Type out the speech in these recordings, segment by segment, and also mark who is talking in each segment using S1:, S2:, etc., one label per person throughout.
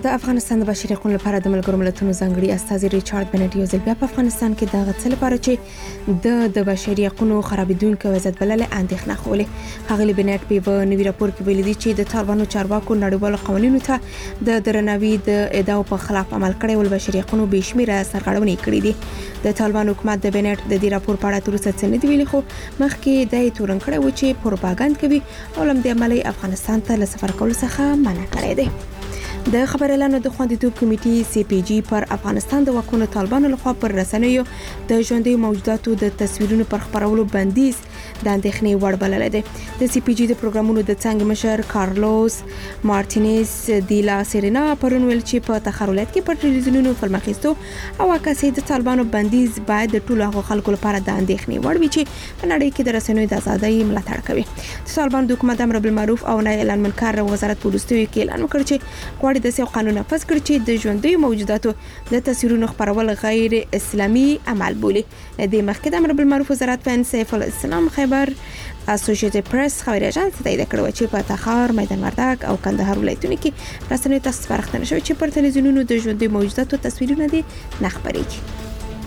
S1: د افغانستان د بشري حقوقو لپاره د ملګرو ملتونو ځانګړي استازي ریچارډ بنټ یو ځل بیا په افغانستان کې د غڅ لپاره چې د بشري حقوقو خرابېدونکو وضعیت بلل اندېښنه خولې هغه بنټ په نوي راپور کې ویلي دي چې د طالبانو چارواکو نړیوالو قوانینو ته د درناوي د ادعاو په خلاف عمل کړی ول بشري حقوقو بشمیره سرغړونې کړې دي د طالبانو حکومت د بنټ د دې راپور په اړه تر اوسه څه نه دی ویلي خو مخکې د تورن کړی و چې پروپاګاندا کوي او لم د عملي افغانستان ته له سفر کولو څخه منع کړی دی د خبر اعلان د خوندیتوب کمیټې سی پی جی پر افغانستان د واکمنو طالبانو لخوا پر رسنیو د ژوندۍ موجوداتو د تصویرونو پر خبرولو بندیز د اندېښنې وړ بلل دی د سی پی جی د پروګرامونو د څنګه مشر کارلوس مارټینز دی لا سیرینا پرون ویل چې په تخارولات کې پر ټلویزیونونو فلم اخیستو او عکاسي د طالبانو بندیز باید د ټولو هغو خلکو لپاره د اندېښنې وړ وي چې په نړۍ کې د رسنیو د ازادۍ ملاتړ کوي د طالبانو د حکومت امر بالمعروف او نهي اعلان منکر وزارت پولیسو کې اعلان وکړ چې غواړي د سیاست قانون نافذ کړي چې د ژوندۍ موجوداتو د تصویرونو خبرول غیر اسلامي عمل بولي د مخکې د امر بالمعروف وزارت په سیف الاسلام خیبر اسوسییټډ پریس خبري اژانس تایید کړو چې په تخار میدان وردګ او کندهار ولایتونو کې رسنیو ته سپارښتنه شوې چې پر تلویزیونونو د ژوندۍ موجوداتو تصویرونه دي نه خبرېږي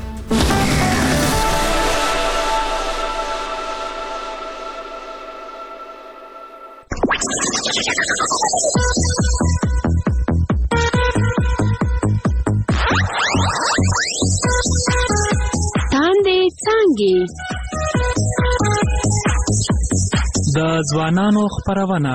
S2: د ځوانانو خبرونه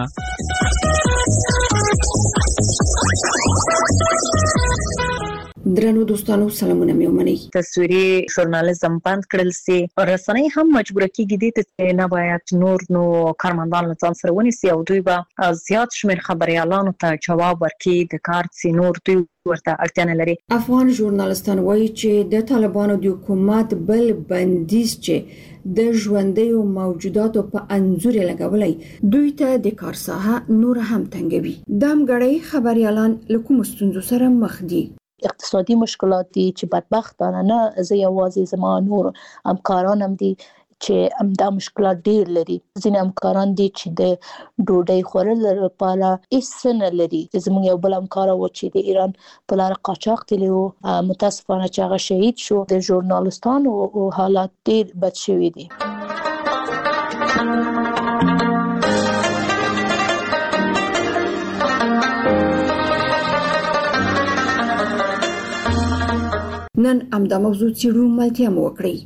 S1: درنو دوستانو سلامونه مې ومنئ
S3: تصویري ژورنالیزم بند کړل سي رسنۍ هم مجبور کیږي چې نه باید نور نو کارمندان له ځان سره ونیسي او دوی به زیات شمېر خبريالانو ته جواب ورکړي د کار چې نور دوی ورته اړتیا نه لري
S1: افغان ژورنالستان وایي چې د طالبانو د حکومت بل بندیز چې د ژوندۍ موجوداتو په انزور لګولای دوی ته د کار ساحه نور هم تنګوي دام غړي خبريالان له کوم ستونزو سره مخ دي
S4: اقتصادي مشکلات دي چې بدبختانه نه زه یوازې زما نور همکاران هم دي چې همدا مشکلات ډیر لري ځینې همکاران دي چې د ډوډۍ خورلو لپاره هیڅ نه لري زموږ یو بل همکار و چې د ایران په لار قاچاق تللی و متاسفانه چې هغه شهید شو د ژورنالستانو حالات ډیر بد شوي دي
S1: نن امدا موضوع چیرو ملتیا مو وکړي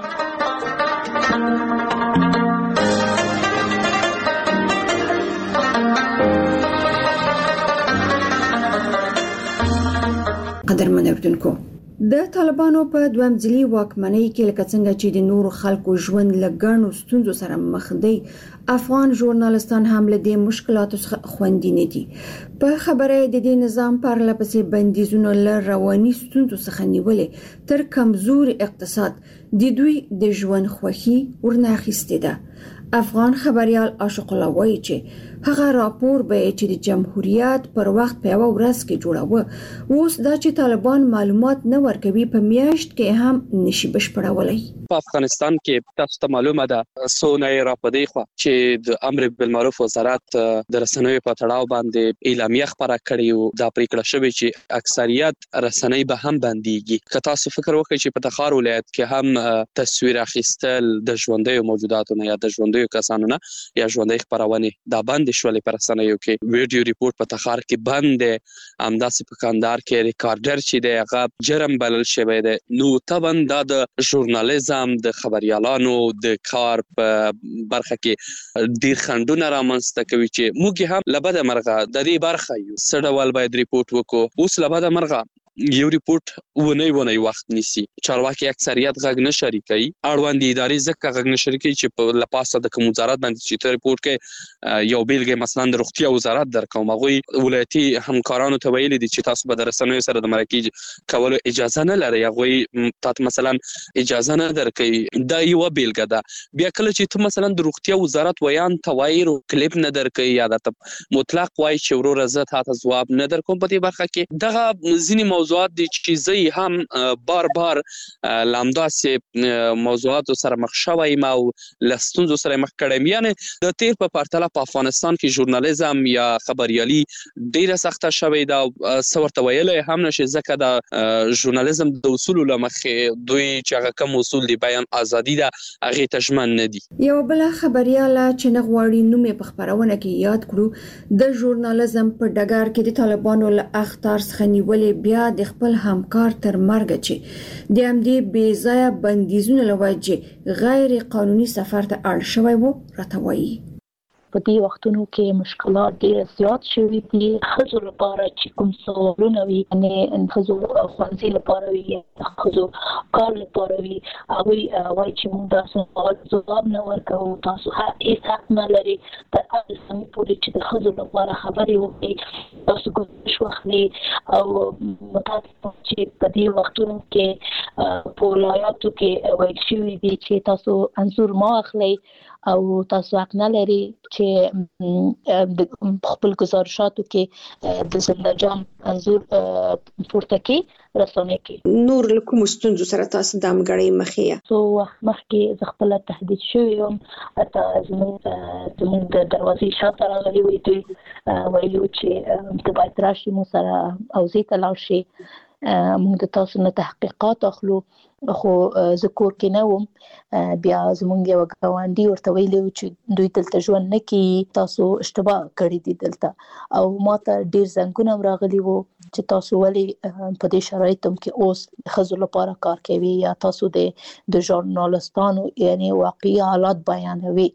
S1: قدرمن اوریدونکو د طالبانو په دویم ځلي واکمنۍ کې لکه څنګه چې د نورو خلکو ژوند لګڼو ستونزو سره مخ دی افغان ژورنالستان هم له دې مشکلاتو څخه خوندي نه دي په خبره د دې نظام پر لپسې بندیزونو له رواني ستونزو څخه نیولې تر کمزور اقتصاد د دوی د ژوند خوخي ورناخسته ده افغان خبريال عاشق الله وایي چې هغه راپور به چې د جمهوریت پر وخت په یو ورځ کې جوړاوه اوس دا چې طالبان معلومات نه ورکوي په میاشت کې هم نشي بشپړولای
S5: په افغانستان کې تاسو ته معلومه ده سونه راپدې خو چې د امر بالمعروف وزارت د رسنیو په تړاو باندې اعلامیه خبره کړې او دا پریکړه شوې چې اکثریت رسنۍ به هم بنديږي که تاسو فکر وکړئ چې په تخار ولایت کې هم تصویر اخیستل د ژوندۍ موجوداتو نه یا د ژوندۍ کسانو نه یا ژوندۍ خبرونه دا بند شولې پر رسنیو کې ویډیو ریپورت په تخار کې بند همداسې په کندهار کې ریکارډر چې دی هغه جرم بلل شوی دی نو طبعا دا د ژورنالیزم د خبريالانو د کار په برخه کې ډیر خندونه رامنځته کوي چې موږ هم لبد مرغه د دې برخه یو سړول باید ریپورت وکړو اوس لبد مرغه یو ریپورت ونی وخت نیسی چارواکي اکثریت غږ نه شریکي اړوند ادارې ځکه غږ نه شریکي چې په لپاسه د کوم وزارت باندې چې ریپورت کې یو بیلګه مثلا د روغتیا وزارت درکوم هغه ولایتي همکارانو ته ویل دي چې تاسو به د رسنیو سره د مرکه کولو اجازه نه لري هغه تاسو مثلا اجازه نه درکې دا یو بیلګه ده بیا کله چې ته مثلا د روغتیا وزارت ویان توایرو کلیپ نه درکې یا د مطلق وای چې ورور زه تاسو جواب نه درکوم په دې برخه کې دغه ځینی موضوعات دي چې زه هم بار لامداسې موضوعاتو سره مخ شوم او لستونزو سره مخ کړم. یعنی د تیر په پرتله په افغانستان کې ژورنالیزم یا خبريالي ډیره سخته شوې ده. څورته ویلای هم نشي ځکه د ژورنالیزم د اصولو لمخې دوی چې هغه کوم اصول دی بیان ازادي ده هغه تشمن نه دي.
S6: یو بل خبرياله چې نغواړي نوم په خبرونه کې یاد کړو د ژورنالیزم په ډګر کې د طالبانو له اخطار څخه نیولې بیا د خپل همکار تر مرګ چې د امدی بې ځای بندیزونه لوجه غیر قانوني سفر ته اړ شوی وو راتوي.
S4: په دې وختونو کې مشکلات ډېر زیات شوي دي. خزو لپاره چې کوم سوالونه وي یعنی خزو خوانزي لپاره وي خزو کار لپاره وي هغه وایي چې موږ تاسو ځواب نه ورکوو تاسو هیڅ حق نه لري تر هغه سمې پورې چې د خزو لپاره خبرې وکړي تاسو کوم شوخلي او متاسفانه چې په دې وختونو کې په ولایاتو کې وایي شوي دي چې تاسو انزور ما اخلي او تاسو حق نه لري چې د خپل گزارشاتو کې د زندجام انزور پورته کې رسونه کې
S7: نور کوم ستونزو سره تاسو د امګړې مخې
S4: سو مخکې ز خپل تهدید شوم اته زموږ د دروازې شاته راغلي وي دوی ویلو چې د باید راشي مو سره او زه ته لاړ شي موږ د تاسو نه تحقیقات اخلو خو ذکر کې نه وم بیا زمونږ یو غواندي ورته ویلو چې دوی دلته ژوند نه کوي تاسو اشتباه کړی دي دلته او ماته ډیر زنګونه راغلي وو چې تاسو ولې په دې شرایطو کې اوس خزو لپاره کار کوي یا تاسو د ژورنالستانو یعنی واقعي حالات بیانوي.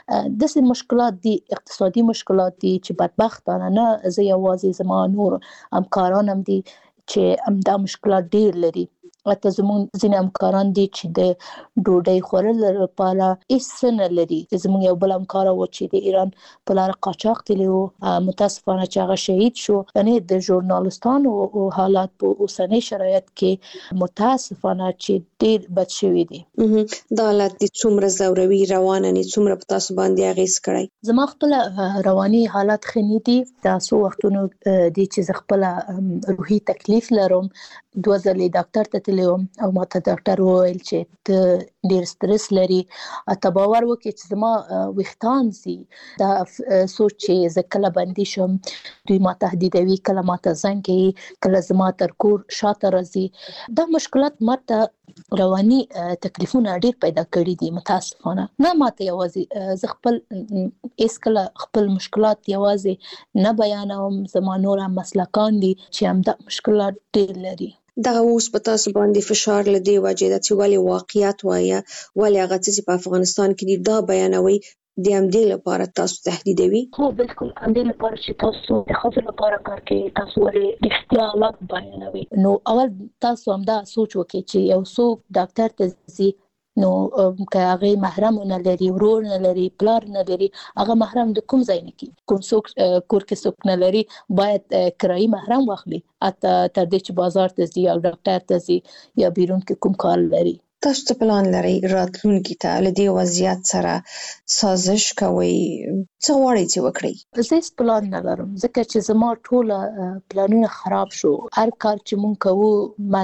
S4: دغه مشکلات دي اقتصادي مشکلات دي چې بدبختانه نه زه یوازې زما نور همکاران هم دي چې همدا مشکلات ډیر لري. اته زموږ ځینې همکاران دي چې د ډوډۍ خورلو لپاره هیڅ نه لري. زموږ یو بل همکار و چې د ایران په لار قاچاق تللی و متاسفانه چې هغه شهید شو. یعنی د ژورنالستانو حالات په اوسنۍ شرایط کې متاسفانه چې ډیر بد شوي دي.
S7: دا حالت د څومره زوروي روانه نه څومره په تاسو باندې اغیز کړی؟
S4: زما خپل رواني حالات خني دي. تاسو وختونو دي چې خپل روحي تکلیف لرم 2 ځلې ډاکټر ته تلم او ماته ډاکټر وویل چې ته ډیر سټرس لري. اته باور وکړي چې زما وختان سي دا سوچ چې زه کله باندې شم دوی ما تهدیدوي کله ماته زنګ کوي کله زما تر کور شاته راځي. دا مشکلات ماته رواني تکلیفونه ډیر پیدا کړی دي متاسفانه. نه ماته یوازې ز خپل اس کله خپل مشکلات یوازې نه بیانوم زما نور مسلکان دي چې هم دا مشکلات ډیر لري.
S7: دغه اوس په تاسو باندې فشار لدی وجه د چې ولې واقعیت وایي ولې هغه چې په افغانستان کې دي دا بیانوي د امدې لپاره تاسو تهدیدوي؟
S4: خو بالکل امدې لپاره چې تاسو د خپل لپاره کار کوي تاسو ولې اختیارات بیانوي. نو اول تاسو هم دا سوچ وکړئ چې یو څوک ډاکټر ته ځي نو که هغه محرم نه لري ورور نه لري پلار نه لري هغه محرم د کوم ځای نه کی کوم څوک کور کې څوک نه لري باید کرایي محرم واخلي اته تر دې چې بازار ته ځي او ډاکټر ته ځي یا بیرون کې کوم کار لري.
S7: تاسو ته پلان لري راتلونکي ته له دې وضعیت سره سازش کوي څه غواړئ چې وکړئ؟
S4: زه پلان نه لرم ځکه چې زما ټول پلانونه خراب شو. هر کار چې مونږ کوو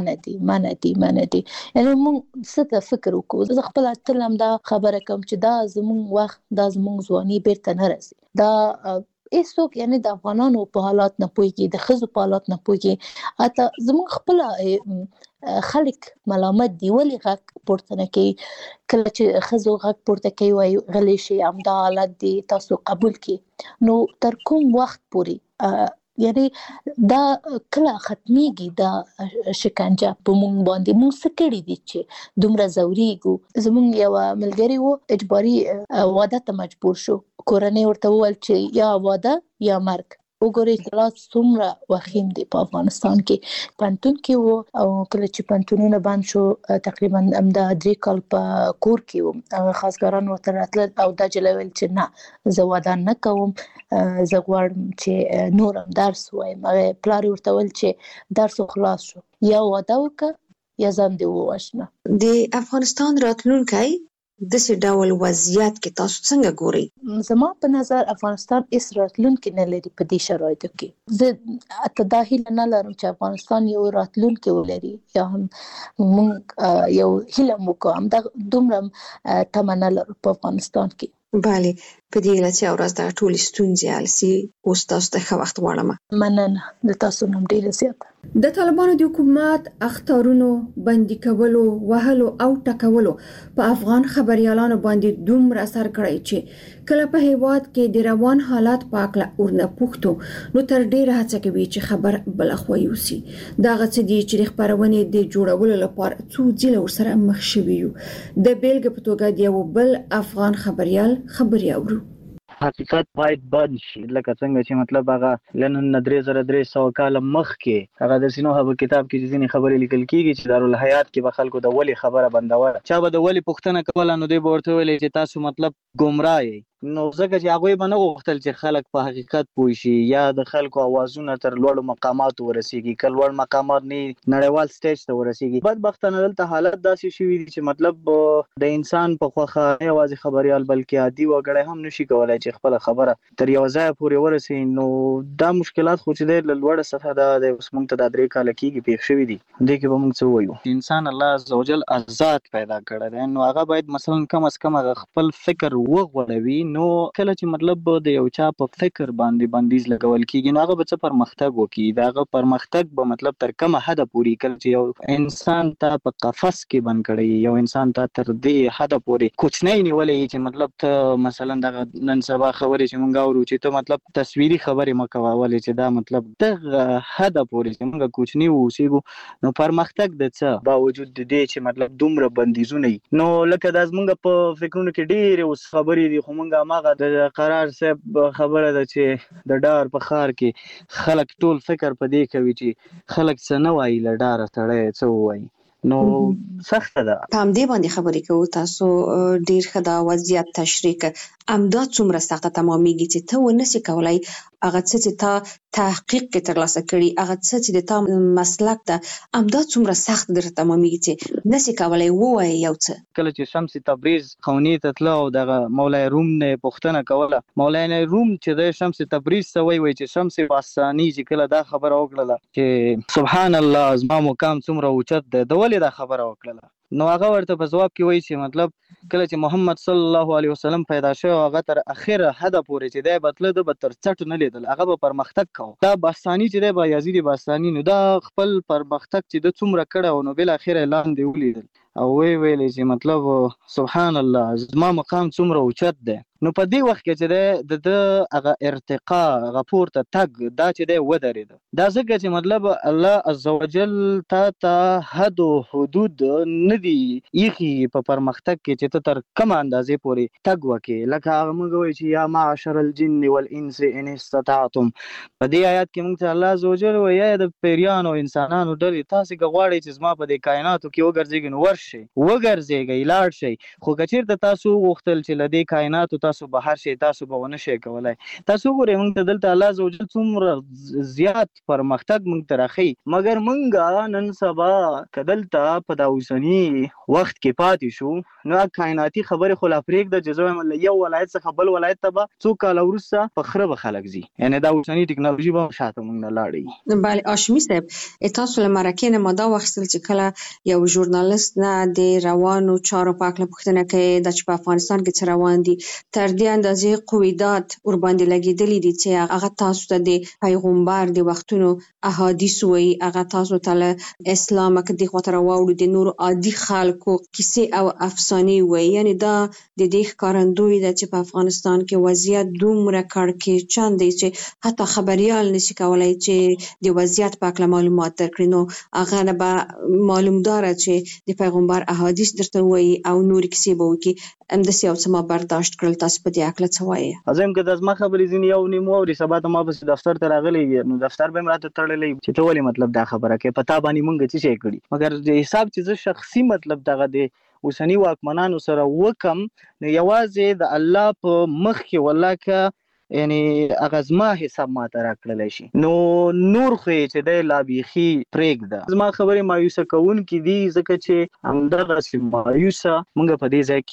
S4: منه دي یعنی مونږ څه ته فکر وکړو. زه خپل تلم دا خبره کوم چې دا زمونږ وخت دا زمونږ ځواني بیرته نه راځي. دا ایسوک یعنی د افغانانو په حالات نه پويږي د خزو په حالات نه پويږي اته زمونږ خپل خلک ملامت دی ولې غږ پورته نه کوي. کله چې خزو غږ پورته کوي وای غلی شي همدا حالت دی تاسو قبول کی نو تر کوم وخت پورې یعنی دا کله ختميږي دا شکنجه په مونږ باندې مونږ سکړی دي چې دومره زوريګو. زمونږ یو ملګری وو اجباري واده ته مجبور شو. کورنۍ ورته وویل چې یا واده یا مرګ. وګورئ چې څومره وخیم دي په افغانستان کې. پنتون کې وو او کله چې پنتونونه بند شو تقریبا همدا 3 کال په کور کې وو. خاصګران ورته راتل او دا جلویل چې نه زه واده نه کوم زه غواړم چې نورم درس وایم. پلار ورته ویل چې درس خلاص شو یا واده وکړه یا ځان دې ووژنه.
S7: د افغانستان راتلونکی د څه ډول وضعیت کې تاسو څنګه ګورئ؟
S4: زما په نظر افغانستان هیڅ راتلونکي نه لري په دې شرایطو کې. زه اتداهیله نه لرم چې افغانستان یو راتلونکي ولري یا هم موږ یو هیله وکړو، همدا دومره تمه نه لرو په افغانستان کې.
S7: بله، په دې هیله چې ورځ دغه ټولې ستونزې حل سي. اوس تاسو ته ښه وخت غواړم.
S4: مننه، د تاسو نوم ډیره زیاته.
S6: د طالبانو د حکومت اخطارونو، بندي کولو، وهلو او ټکولو په افغان خبريالانو باندې دومره اثر کړی چې کله په هیواد کې د روان حالات په اړه ورنه پوښتو نو تر ډیره هڅه کوي چې خبر بلخوا یوسي. دا غڅ دي چې خبرونه د جوړولو لپاره څو ځله ورسره مخ شوي یو. د بیلګې په توګه د یو بل افغان خبريال خبري اورو.
S8: حقیقت باید بند شي، لکه څنګه چې مطلب هغه لنن 3300 کال مخکې هغه د سینو هغه کتاب کې ځینې خبرې لیکل کیږي چې دارالحیات کې به خلکو د ولی خبره بندوله، چا به د ولی پوښتنه کوله نو دوی به ورته ویل چې تاسو مطلب ګمراه یې. نو ځکه چې هغوی به نه غوښتل چې خلک په حقیقت پوه شي یا د خلکو اوازونه تر لوړو مقاماتو ورسیږي، که لوړ مقامات نه نړیوال سټیج ته ورسیږي. بدبختانه دلته حالت داسې شوي دي چې مطلب د انسان په خوښه نه یوازې خبریال بلکې عادي وګړی هم نشي کولی چې خپله خبره تر یو ځایه پورې ورسوي. نو دا مشکلات خو چې دی له لوړه سطحه دا دی، اوس موږ ته دا 3 کاله کېږي پېښ شوي دي. دې کې به موږ څه ووایو؟ انسان الله عزوجل آزاد پیدا کړی دی، نو هغه باید مثلا کم از کم هغه خپل فکر وغوړوي. نو کله چې مطلب د یو چا په فکر باندې بندیز لګول کیږي نو هغه به څه پرمختګ وکړي. دا هغه پرمختګ به مطلب تر کومه حده پورې کله چې یو انسان ته په قفس کې بند کړي، یو انسان ته تر دې حده پورې کوچنی نیولې چې مطلب ته مثلا د نن سبا خبرې چې مونږ اورو چې ته مطلب تصویري خبرې مکوه، ولې چې دا مطلب دغه حده پورې چې مونږ کوچنی اوسېږو نو پرمختګ د څه باوجود د دې چې مطلب دومره بندیزونه نو لکه دا زمونږ په فکرونو کې ډېرې اوس خبرې دي، خو مونږ هماغه د قرار صاحب خبره ده چې د ډار په ښار کې خلک ټول فکر په دې کوي چې خلک څه نه وایي، له ډاره سړی څه ووایي. نو سخته ده.
S7: په همدې باندې خبرې کوو. تاسو ډېر ښه دا وضعیت تشریح کړ. همدا څومره سخته تمامېږي چې ته ونسې کولی هغه څه چې تا تحقیق کې ترلاسه کړي، هغه څه چې د تا مسلک ده، همدا څومره سخت درته تمامېږي چې نسې کولی ووایې یو څه.
S8: کله چې شمس تبریز خونې ته تله او دغه مولای روم نه پوښتنه کوله، مولای روم چې د شمس تبریز څه وایي چې شمس باستاني چې کله دا خبره وکړله چې سبحان الله زما مقام څومره اوچت دی، د ولې دا خبره وکړله؟ نو هغه ورته په ځواب کې وایي چې مطلب کله چې محمد صلی الله علیه وسلم پیدا شو هغه تر اخره حده پورې چې دی بتله ده به تر څټ نه لیدل، هغه به پرمختګ کوو. دا باستاني چې دی بایزید باستاني نو دا خپل پرمختګ چې د څومره کړی نو بالاخره لاندې ولیدل او ویلې چې مطلب سبحان الله زما مقام څومره اوچت دی. نو په دې وخت کې چې د هغه ارتقا هغه پورته تګ دا چې دی ودرېده. دا ځکه چې مطلب الله عزوجل ته حد او حدود نه دي ایښي په پرمختګ کې چې ته تر کومه اندازې پورې تګ وکړې. لکه هغه موږ وایو چې یا معشر الجن والانس ان استطعتم، په دې آیات کې موږ ته الله عزوجل وایي یا د پیریانو انسانانو ډلې تاسې که غواړئ چې زما په دې کائناتو کې وګرځېږئ نو ورشئ، وګرځېږئ، لاړ شئ. خو که چېرته تاسو وغوښتل چې له دې کائناتو تاسو بهر شئ تاسو به ونه شئ کولی. تاسو وګورئ موږ ته دلته الله عزوجل څومره زیات پرمختګ موږ ته راښیي، مګر موږ نن سبا که دلته په دا اوسني وخت کې پاتې شو نو کائناتي خبرې خو لا پرېږده چې زه وایم له یو ولایت څخه بل ولایت ته به څو کاله وروسته په خره به خلک ځي، یعنې دا اوسني ټکنالوژي به شاته موږ نه لاړوي.
S7: بله هاشمي صاحب، تاسو له مرکې نه ما دا واخیستل چې کله یو ژورنالیست نه د روانو چارو په هکله پوښتنه کوي دا چې په افغانستان کې څه روان دي، تر دې اندازې قویدات ورباندې لګېدلي دي چې هغه تاسو ته د پیغمبر د وختونو احادیث وایي، هغه تاسو ته له اسلامه که دې خواته راواوړو د نورو عادي خلکو کیسې او افسانې وایي. یعنې دا د دې ښکارندوی ده چې په افغانستان کې وضعیت دومره کړکېچن دی چې حتی خبریال نشي کولی چې د وضعیت په هکله معلومات درکړي. نو هغه نه به معلومداره چې د پیغمبر احادیث درته وایي او نورې کیسې به وکړي. همداسې یو څه ما برداشت کړل. تاسو په دې هکله څه وایې؟
S8: زه یم که د زما خبرې ځینې یو نیم واوري سبا ته ما پسې دفتر ته راغلی نو دفتر به یې راته تړلی چې ته ولې مطلب دا خبره کوې، په تا باندې مونږ څه شی کړي. مګر د حساب چې زه شخصي مطلب دغه د اوسني واکمنانو سره وکم نو یوازې د الله په مخ کې والله که یعنی هغه زما حساب ماته راکړلی شي نو نور خو یې چې دی لا بیخي پرېږده. زما خبرې مایوسه کوونکې دي ځکه چې همدغسې مایوسه موږ په دې ځای کې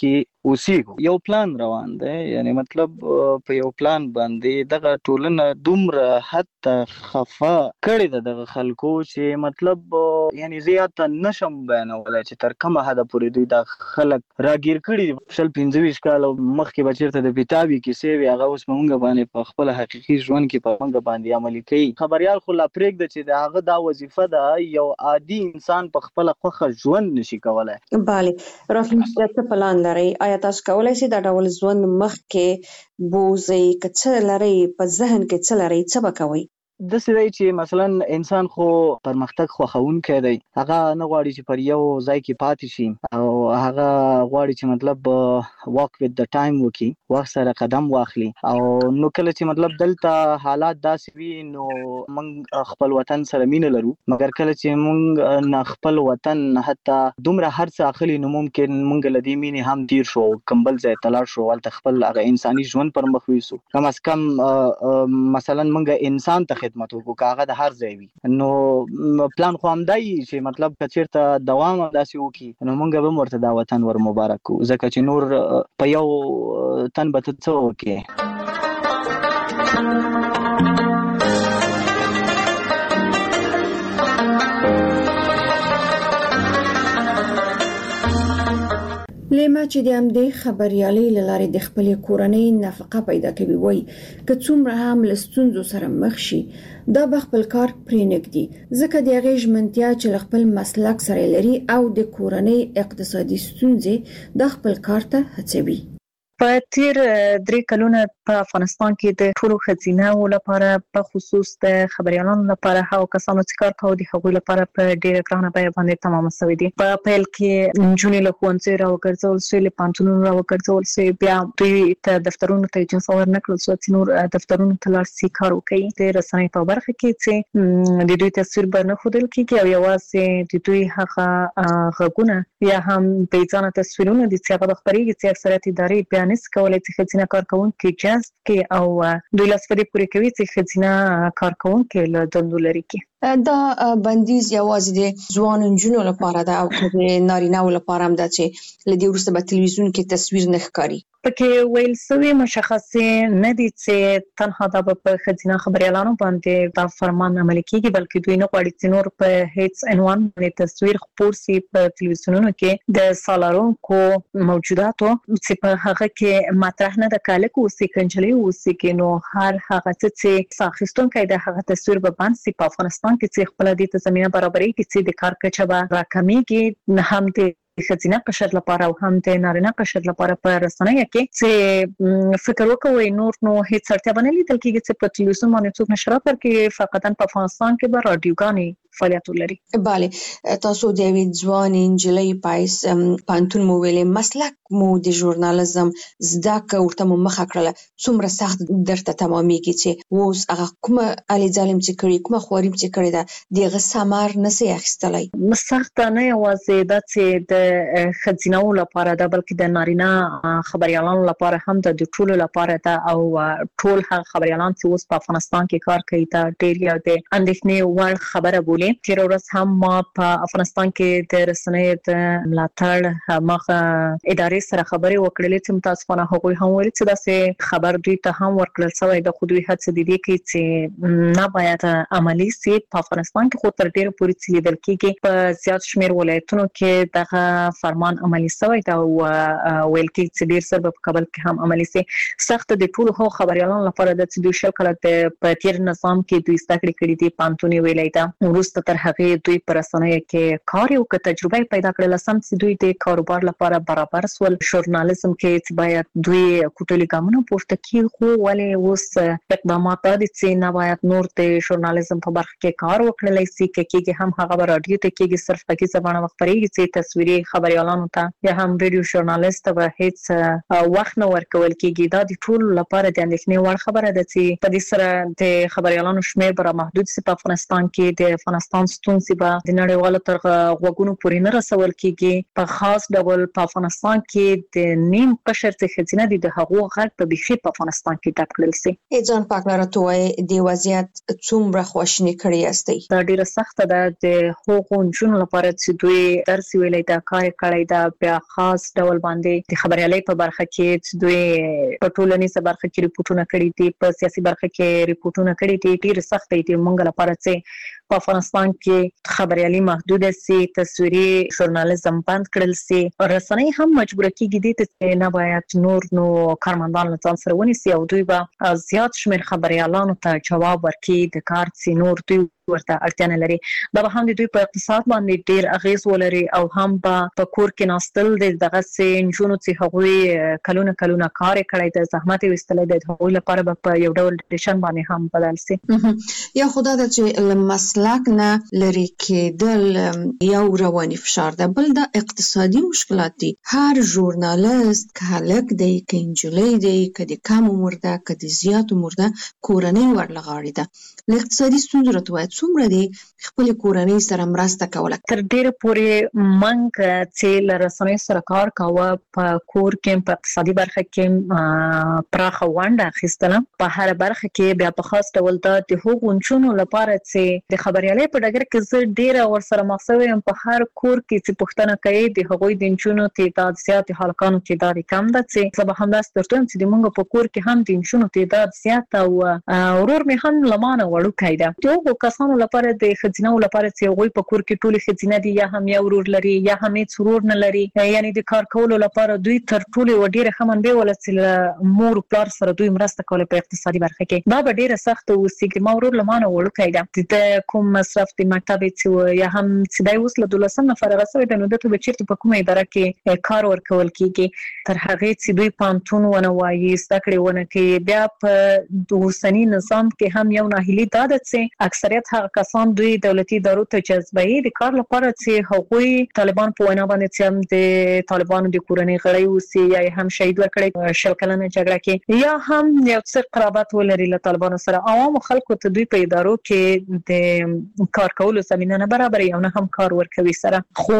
S8: اوسېږو. یو پلان روان دی، یعنی مطلب په یو پلان باندې دغه ټولنه دومره حتی خفه کړې ده دغه خلکو چې مطلب یعنی زیات نشم بیانولای چې تر کومه حد پورې دوی د خلک راګیر کړي. شل 25 کال مخکې بچیرته د پیتابي کیسې وی هغه اوس مونږ باندې په خپل حقيقي ژوند کې په مونږ باندې عملي کوي. خبريال خو لا پرېږده چې د هغه دا وظیفه ده یو عادي انسان په خپل خوخه ژوند نشي کولای.
S7: بله راتلونکي څه پلان لري؟ آیا تاسو کولای شئ دا ډول ژوند مخکې بوزئ؟ که څه لري په ذهن کې څه لري څه به کوئ؟
S8: د سړي چې مثلا انسان خو پرمختګ خوښونکی دی، هغه نه غواړي چې پر یو ځای کې پاتې شي او هغه غواړي چې مطلب واک وذ د ټایم وکي، وخت سره قدم واخلي. او نو کله چې مطلب دلته حالات داسې وي نو موږ خپل وطن سره مینه لرو، مګر کله چې موږ نه خپل وطن حتی دومره هر څه اخلي نو ممکن موږ لدی مینه هم دیر شو کمبل ځای تلاړ شو ولته خپل هغه انساني ژوند پر مخ ویسو. کم از کم مثلا موږ انسان ته خدمت وکړو کاغه د هر ځای وي. نو پلان خو هم دی چې مطلب کچیرته دوام داسې وکي نو مونږ به ورته دا وطن ور مبارک کو، ځکه چې نور په یو تن به څه وکي.
S6: لیما چې د همدې خبريالۍ له لارې د خپلې کورنۍ نفقه پیدا کوي وای که څومره هم له ستونزو سره مخ شي دا به خپل کار پرې نږدي، ځکه د هغې ژمنتیا چې له خپل مسلک سره لري او د کورنۍ اقتصادي ستونزې د خپل کار ته هڅوي.
S3: په تیر 3 کلونه په افغانستان کې د ټولو خزینه لپاره په خصوص د خبريالانو لپاره هغه کسانو چې کار کوي د هغوی لپاره په ډیره ګرانه بیه باندې تمام شوی دي. په پیل کې نجونې له ښوونځي راوګرځول شوې، له پانتونونو راوګرځول شوې، بیا دوی ته دفترونو ته اجازه ورنکړل شوه چې نور دفترونو ته لاړ شي کار وکړي. د رسنۍ په برخه کې چې د دوی تصویر به نه ښودل کېږي او یوازې د دوی هغه غږونه یا هم بیځانه تصویرونه دي چې هغه خبرېږي چې اکثریت ادارې بیا نس کولای چې خزینه کارکونکو جذب کې او دوی لاس پرې پورې کوي چې خزینه کارکونکو له دندو لري کې.
S7: دا بندیز یوازې د ځوان نجونو لپاره ده او د نارینه‌و لپاره هم ده چې لدی وروسته په تلویزیون کې تصویر نه ښکاري؟
S3: پکې ویل سوي مشخصه نه دي چې تنها دا په خزینه خبريالانو باندې دا فرمان عملي کیږي، بلکې دوی نه غواړي چې نور په هیڅ عنوان باندې تصویر خپور سي په تلویزیونونو کې د سالارونکو موجوداتو چې په هغه کې مطرح نه د کالکو اوسې کنجلي اوسې کې نو هر هغه چې ساخستونکو د هغه تصویر به باندې سي په افغانستان کې چې خپل د زمينه برابرۍ کې چې د کار کچه به راکمېږي، نه هم د خزینه قشر لپاره او هم د نارینه قشر لپاره په رسنۍ کې چې فکر وکوي نور نو هیڅ اړتیا نه لیدل کېږي چې په تلویزیون باندې څوک نشرات ورکړي، فقط په افغانستان کې به رادیوګانې فعالیت لري.
S7: بله تاسو د یوې ځوان نجلۍ پایس پانتون مو ویلې مسلک مو د ژورنالیزم زده کړه ورته مو مخه کړله، څومره سخت درته تمامېږي چې اوس هغه کومه علي ظالم چې کړی کومه خواریم چې کړی ده دغه ثمر نسي اخیستلای؟
S3: سخت نه یوازې د چې د خزینه لپاره ده بلکې د نارینه خبريالانو لپاره هم د ټولو لپاره ده او ټول هغه خبريالان چې اوس په افغانستان کې کار کوي دا ډېر یو د اندېښنې وړ خبره بولي. تیر ورځ هم ما په افغانستان کې د رسنۍ د ملاتړ مخه ادارې سره خبرې وکړلې چې متاسفانه هغوی هم ویل چې داسې خبر دوی ته هم ورکړل شوی د خو دوی هڅه دي چې نه باید عملی سي په افغانستان کې خو تر ډیره پورې چې لیدل کېږي په زیات شمیر ولایتونو کې دغه فرمان عملی شوی دا ویل کېږي چې ډیر سره په کابل کې هم عملی سي. سخت د ټولو هغو خبريالانو لپاره د دوی شل کله په تیر نظام کې دوی زده کړې کړې دي پانتونی ویلای دا ورسته تر هغه دوی پر رسنۍ کې کار یو ک تجربه پیدا کړل سم چې دوی د کاروبار لپاره برابر سول. ژورنالیزم کې باید دوی کوټلي ګامونه پورته کړي خو ولې اوس اقدامات دي چې نه باید نور د ژورنالیزم په برخه کې کار وکړل شي کې هم هغه رادیو ته کېږي صرف پکې زبانه خبرېږي چې تصویري خبريالانو ته یا هم ویډیو ژورنالیست به هیڅ وخت نه ورکول کېږي. دا د ټول لپاره د اندېښنې وړ خبره ده چې په دې سره د خبريالانو شمیر بر محدود سي په افغانستان کې د افغانستان ستونزې به د نړیوالو تر غوږونو پورې نه رسول کیږي. په خاص ډول په افغانستان کې د نیم قشر څخه خزینه د هغو غږ په بخي په افغانستان کې ډک کړل سي.
S7: ځان پاکله راټوي د وضعیت څومره خواشنی کړی استي؟
S3: دا ډیره سخته ده د هغو جنونو لپاره چې دوی درس ویلې دا کار کړی دا بیا خاص ډول باندې د خبريالۍ په برخه کې دوی په ټولنیزه برخه کې ریپورتونه کړي دي، په سیاسي برخه کې ریپورتونه کړي دي. ډیره سخته دي موږ لپاره چې په افغانستان کې خبريالي محدوده سي، تصویري ژورنالیزم بند کړل سي، رسنۍ هم مجبور کیږي چې نه باید نو کارمندان له ځان سره ونیسي او دوی به زیات شمېر خبريالانو ته جواب ورکړي د کار چې نور دوی ورته اړتیا نه لري. دا به هم د دوی په اقتصاد باندې ډیر اغیز ولري او هم په کور کې ناستل دغه سې نجونو چې هغوی کلونه کار کړی د زحمت وستلې د هغوی لپاره په یو ډول ډیشن باندې هم بدل سي.
S7: یا خدای د چې مسلک نه لري کېدل یو رواني فشار ده، بل د اقتصادي مشکلات دي. هر ژورنالیست کهلک دی که انجلۍ دی که د کم عمر ده که د زیات عمر ده کورنۍ ورلغاړي ده. له اقتصادي ستونزو راته څومره دي خپل کورنۍ سره مرسته کوله؟
S3: تر ډیره پورې منګ چې لرسنۍ سره کار کاوه په کور کې په اقتصادي برخه کې پراخه ونډه اخیستله. په هر برخه کې بیا په خاص ډول د هغو جنونو لپاره چې د خبريالۍ په ډګر کې زه ډیره ورسره مخسوي یم. په هر کور کې چې پښتنه کوي د هغوی د جنونو تعداد زیات، هلکانو تعداد کم ده. چې زه به هم داس درته چې د موږ په کور کې هم د جنونو تعداد زیات او ورور مې هم لمانه وړوکی ده. دغه کسانو لپاره د خزینه لپاره چې هغوی په کور کې ټول خزینه دي یا هم یو ورور لري یا هم هیڅ ورور نه لري، یعنی د کار کولو لپاره دوی تر ټولو وړي رقم به ولڅ مور پلار سره دوی مرسته کوله په اقتصادي برخه کې. دا به ډیره سخت وسی چې ما ورور لمانه وړوکی ده د کوم مصرف د مکتب چې یا هم چې دای وسله 12 نفر رسوي د نو دته به چیرته په کومه اداره کې کار ورکول کیږي. تر هغه چې دوی پانتون ونه وایي ستکړې ونه کې بیا په اوسنی نظام کې هم یو ناهیلي ده چې اکثریت هغه کسان دوی دولتي ادارو ته جذبوي د کار لپاره چې هغوی طالبان په وینا باندې چې هم د طالبانو د کورنۍ غړي اوسي یا هم شهید ورکړي شل کلنه جګړه کې یا هم یو څه قرابت ولري له طالبانو سره. عوام خلکو ته دوی په ادارو کې د کار کولو زمينه نه برابري او نه هم کار ورکوي سره. خو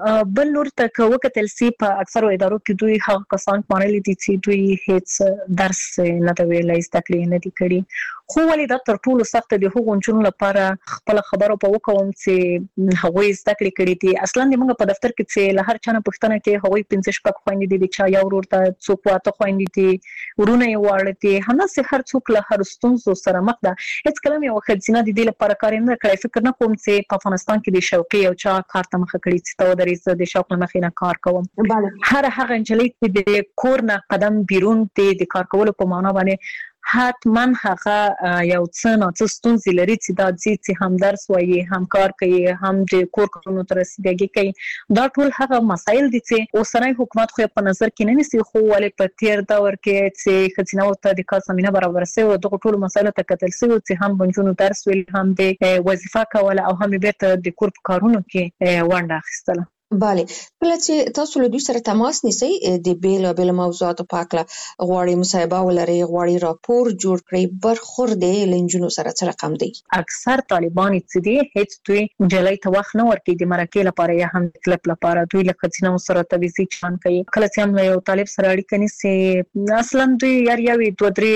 S3: بل نور ته وکتل سي په اکثر ادارو کې دوی هغه کسان مانلي دي چې دوی هیڅ درس نه دی ویلای ستکلي نه دي کړی. خو ولې دا تر ټولو سخت دی هغو جنونو لپاره خپل خبرو په وکوم چې هغوی ستکړي کړي دي. اصلا موږ په دفتر کې چې له هر چا نه پوښتنه کې هغوی 15 شپږ خويندې دي چې یو ورور ته څوک واته خويندې دي ورونه یې واړه دي همسه هر څوک له هر ستونزو سره مخ ده. هیڅ کلمه یو خزینه دي د لپاره کار نه کړی. فکر نه کوم چې په افغانستان کې د شوقي او چا کار ته مخ کړی چې تو درې د شوق مخې نه کار کوم. هر هغه انجلۍ چې د کور نه قدم بیرون دي د کار کولو په معنا باندې حتما هغه یو څه نه څه ستونزې لري چې دا چې هم درس وایي هم کار کوي هم د کور کارونو ته رسیدګي کوي. دا ټول هغه مسایل دي چې اوسنۍ حکومت خو په نظر کې نه نیسي. خو ولې په تیر دور کې چې خزینه ورته د کار زمينه برابر سي او دغه ټول مسایل ته کتل سي چې هم بنجونو درس ویل هم د وظیفه کوله او هم بیرته د کور کارونو کې ونډه اخیستله.
S7: بله، کله چې تاسو له دوی سره تماس نیسئ د بیلابېلو موضوعاتو په هکله غواړئ مصاحبه ولرئ، غواړئ راپور جوړ کړئ، برخورد یې له نجونو سره څه رقم دی؟
S3: اکثر طالبان چې دي هیڅ دوی نجلۍ ته وخت نه ورکوي د مرکې لپاره یا هم د کلپ لپاره. دوی له ښځینه سره تویزي چلند کوي. کله چې هم یو طالب سره اړیکه نیسي اصلا دوی یاري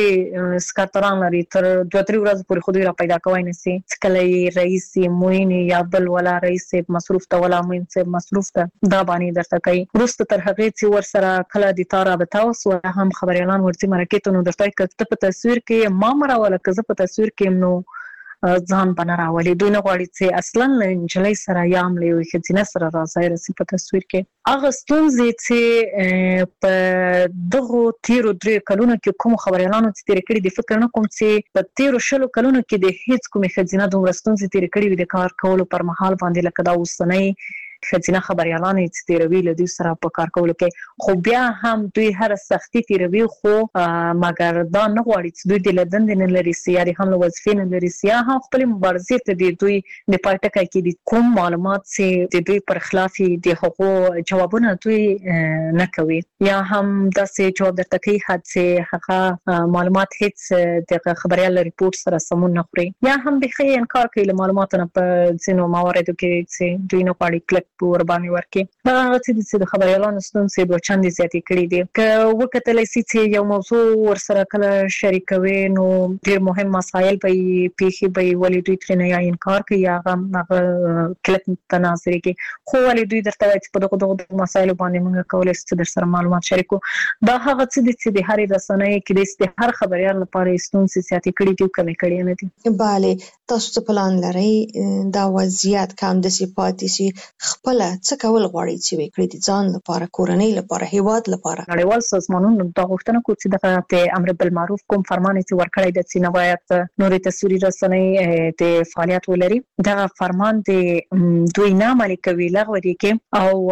S3: 2-3 سکرټران لري تر 2-3 ورځې پورې خو دوی را پیدا کوي نه سي. کله رئیس موین یا بل ولا رئیس مصروف ته ولا موین څه مصروف ته دا باندې درته کوي. وروسته تر هغه چې ور سره کله د تاره به تاسو هم خبر اعلان ورته مرکې ته نو درته کته په تصویر کې ما مراوله کزه په تصویر کې نو ځان بنراولي. دوی نه غواړي چې اصلا انجلۍ سره یا عملي خزینه سره راځي رسې په تصویر کې. هغه ستونزې چې په دغه تیرو 3 کلونو کې کوم خبر اعلان چې تیر کړی د فکر نه کوم چې په تیرو 10 کلونو کې د هیڅ کوم خزینه دومره ستونزې تیر کړی وي د کار کولو پر مهال باندې لکه دا اوسنۍ خزینه خبريالان چې تیروي له دوی سره په کار کولو کې خو بیا هم دوی هر سختي تیروي خو مګر دا نه غواړي چې دوی د لدن نه لري سیاري هم وظیفې نه لري سیا هم خپل مبارزې ته د دوی د پټکای کې د کوم معلومات چې د دوی پر خلاف دي هغه جوابونه دوی نه کوي یا هم داسې جواب درته کوي چې هغه معلومات هیڅ د خبريال ریپورت سره سمون نه خوري یا هم به خې انکار کوي له معلوماتونو په ځینو مواردو کې چې دوی نه غواړي کلک پور باندې ورکړي دا هغه چې د خبريالانو ستونزې به چند زیاتې کړي دي که وکتل شي چې یو موضوع ورسره کله شریکوي نو ډېر مهم مسایل به پیښي به ولې دوی ترې نه انکار کوي یا هغه کلک تناظر کې خو ولې دوی درته چې په دغه مسایلو باندې موږ کولای شو در سره معلومات شریکو دا هغه چې د هرې رسنۍ کې د هر خبريال لپاره ستونزې زیاتې کړي دي کمې کړي نه دي
S7: bale تاسو ته پلان لرئ دا وضعیت کم د صفاتي سي خپل څه کول غواړي چې وکړي د ځان لپاره کورنۍ لپاره هیواد لپاره
S3: نړیوال سازمانونو دا غوښتنه کوي چې د امر بالمعروف کوم فرمان چې ورکړی د سینه باید نورې تصویري رسنۍ د فعالیت ولري دا فرمان د دوی نه عملي کوي لغوه دي کې او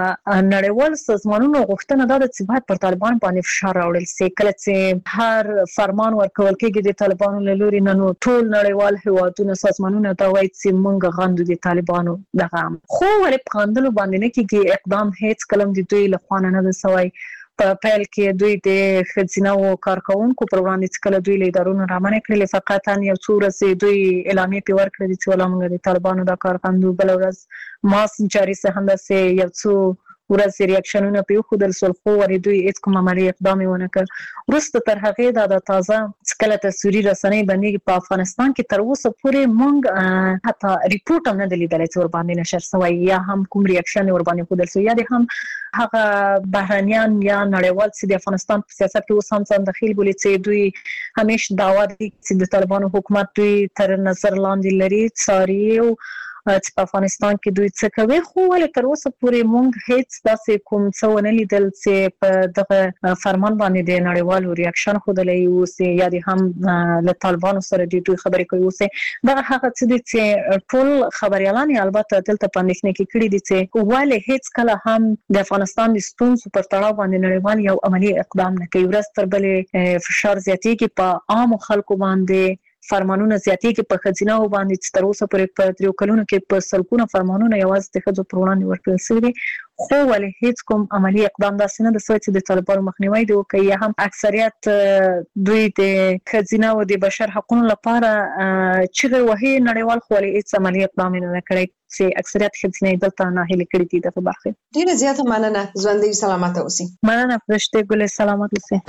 S3: نړیوال سازمانونو غوښتنه دا چې باید پر طالبان باندې فشار راوړل شي کله چې هر فرمان ورکول کېږي د طالبانو له لوري نو ټول نړیوال هیوادونو سازمانونو دا وایي چې موږ غندو د طالبانو دغه خو ولې په غندلو باندې نه کېږي اقدام هیڅ کلم د دوی له خوا نه سوی په پیل کې دوی د خزینه او کارکونکو پر وړاندې چې کله دوی له ادارونو رامنې کړل فقط یو څو ورځې دوی اعلامیه په ورکړه چې ولا موږ د طالبانو د کارکوندو بل ورځ ماس جاري سهندسه یو څو ورځې ریاکشنونه په خو د سلخو ورې دوی هیڅ کوم عملی اقدام ونه کړ ورسته تر هغه د تازه کله تصویري رسنۍ باندې په افغانستان کې تر اوسه پورې مونږ حتی ریپورت هم نه لیدل چې ور باندې نشر شوی یا هم کوم ریاکشن ور باندې خودل شو یا د هم هغه بهرانيان یا نړیوال چې د افغانستان په سیاست کې اوس هم داخل بولی چې دوی همیشه داوا دي چې د طالبانو حکومت دوی تر نظر لاندې لري ساري او چې په افغانستان کې دوی څه کوي خو ولې تر اوسه پورې مونږ هیڅ داسې کوم څه ونه لیدل چې په دغه فرمان باندې د نړیوالو ریاکشن خودلې اوسه یا د هم له طالبانو سره د دوی خبرې کوي اوسه دا هغه چې ټول خبريالان البته دلته پاندښنه کې کړی دي چې ولې هیڅ کله هم د افغانستان د ستونزو پر تړاو باندې نړیوال یو عملی اقدام نه کوي ورځ تر بلې فشار زیاتېږي په عام خلکو باندې فرمانونه زیاتېږي په خزینه او باندې چې تر اوسه پورې په تریو کلونو کې په سلګونو فرمانونه یوازې د خځو پر وړاندې ورکړل شوي دي خو ولې هیڅ کوم عملی اقدام داسې نه د سوچ د طالبانو مخنیوي دی کوي یا هم اکثریت دوی د خزینه او د بشر حقوقو لپاره چې وهي نړیوال خو ولې هیڅ عملی اقدام نه کړی چې اکثریت خزینه دلته نه هلي کړی دي د برخه
S7: ډیره زیاته مننه ژوندۍ سلامت اوسئ
S3: مننه فرشته ګل سلامت اوسئ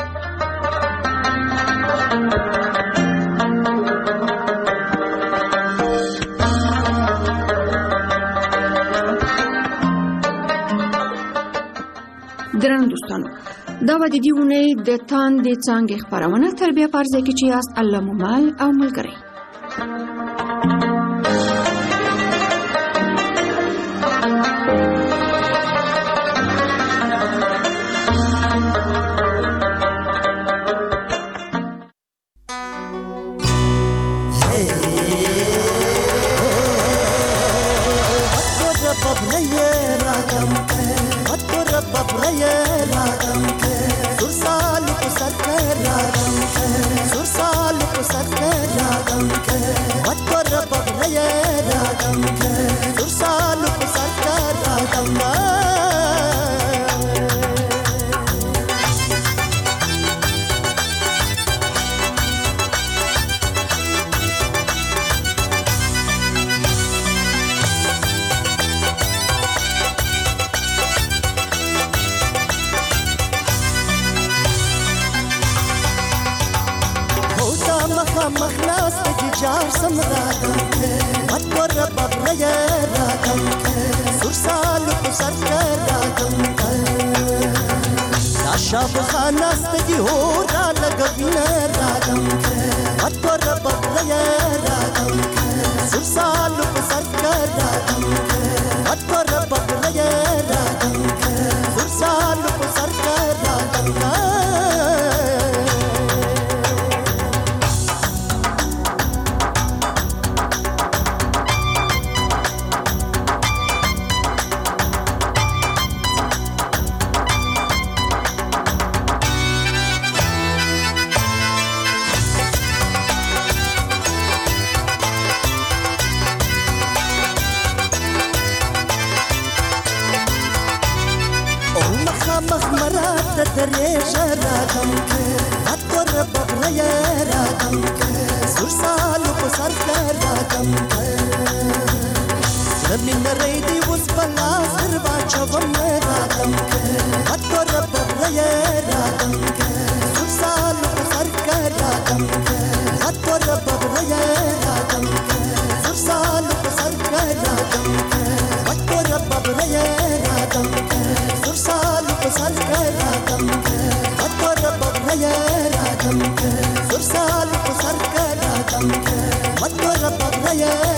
S6: درنو دوستانو دا و د دې ونې د تاندې څانګې خپرونه تربیه پرځای کې چې یاست الله ممال او ملګری
S9: من ريدي وسبلا زربا چوم رادم حتى رب ريا رادم سال سر رادم حتى رب ريا رادم سال سر رادم حتى رب ريا رادم سال سر رادم حتى رب ريا رادم سال سر رادم حتى رب ريا